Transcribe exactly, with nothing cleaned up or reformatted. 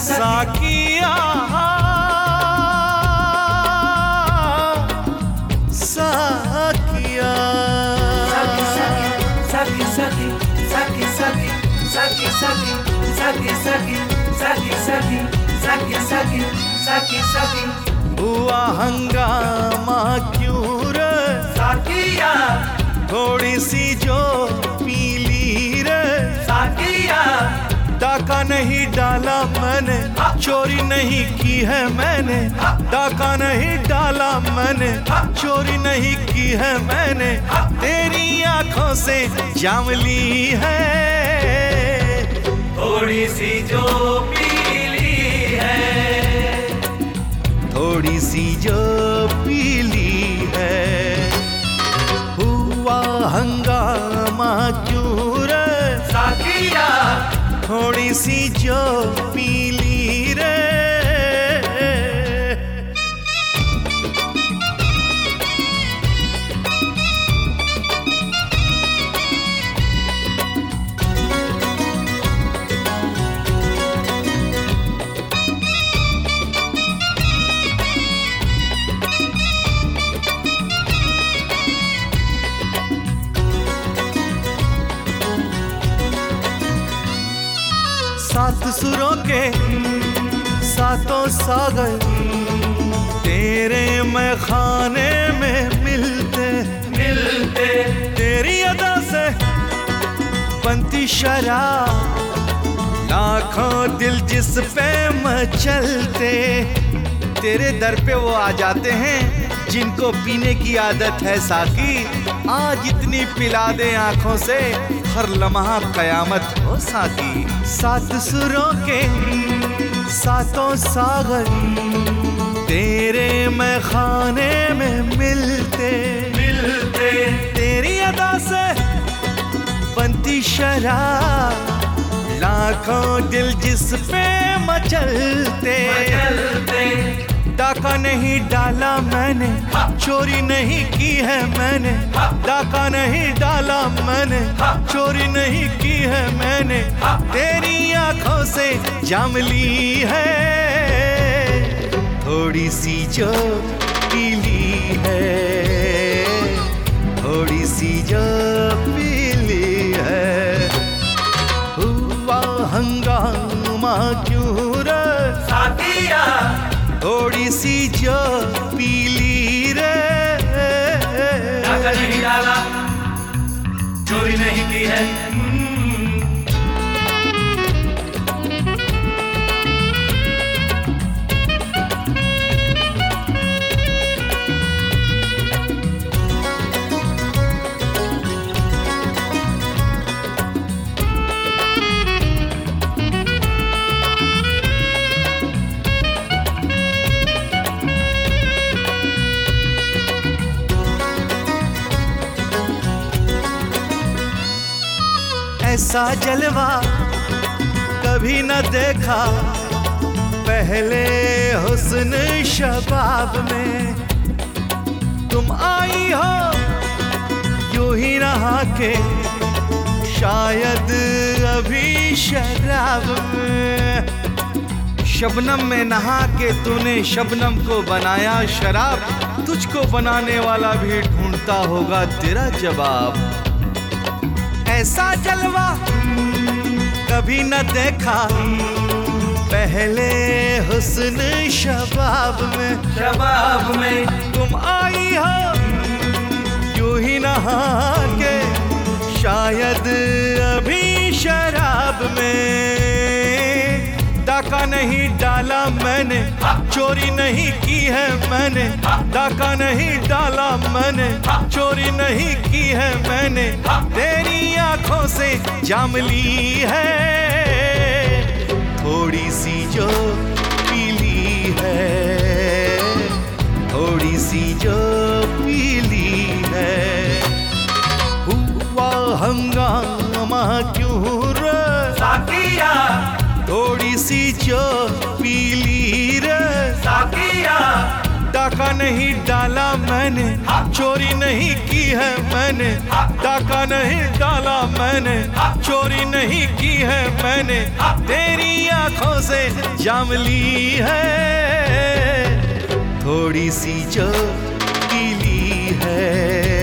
Saikia Saikia Saki, saki, saki, saki, saki, saki, saki, saki, saki, saki, saki, saki, saki, saki. हुआ हंगामा क्यों रे साकिया, थोड़ी सी जो पीली रे साकिया, डाका नहीं डाला मैंने, चोरी नहीं की है मैंने, डाका नहीं डाला मैंने, चोरी नहीं की है मैंने, तेरी आंखों से जाम ली है थोड़ी सी जो पीली है, थोड़ी सी जो पीली है। हुआ हंगामा क्यों रे साकिया, थोड़ी सी जो पीली रे। सात सुरों के सातों सागर तेरे मैं खाने में मिलते मिलते तेरी अदा से बनती शराब, लाखों दिल जिस पे मचलते, तेरे दर पे वो आ जाते हैं जिनको पीने की आदत है साकी, आज इतनी पिला दे आंखों से हर लम्हा कयामत हो साकी। सात सुरों के सातों सागर तेरे मैं खाने में मिलते मिलते तेरी अदा से बनती शराब, लाखों दिल जिस पे मचलते, मचलते डाका नहीं डाला मैंने, चोरी नहीं की है मैंने, डाका नहीं डाला मैंने, चोरी नहीं की है मैंने, तेरी आंखों से जाम ली है थोड़ी सी जो पीली है, थोड़ी सी जो पीली है। हुआ हंगामा क्यों रे साकिया, थोड़ी सी जो पीली रे। डाका नहीं डाला, चोरी नहीं की है। ऐसा जलवा कभी न देखा पहले हुस्न शबाब में, तुम आई हो यूं ही नहा के शायद अभी शराब में, शबनम में नहा के तूने शबनम को बनाया शराब, तुझको बनाने वाला भी ढूंढता होगा तेरा जवाब। ऐसा जलवा कभी न देखा पहले हुस्न शबाब में, शबाब में तुम आई हो यूं ही नहा के शायद अभी शराब में, डाका नहीं डाला मैंने, चोरी नहीं की है मैंने, डाका नहीं डाला मैंने, चोरी नहीं की है मैंने, तेरी आंखों से जाम ली है थोड़ी सी जो पीली है, थोड़ी सी जो पीली है। हुआ हंगामा क्यों रे साकिया, थोड़ी सी जो पीली रे, साकिया, डाका नहीं डाला मैंने, चोरी नहीं की है मैंने, डाका नहीं डाला मैंने, चोरी नहीं की है मैंने, तेरी आंखों से जाम ली है, थोड़ी सी जो पीली है।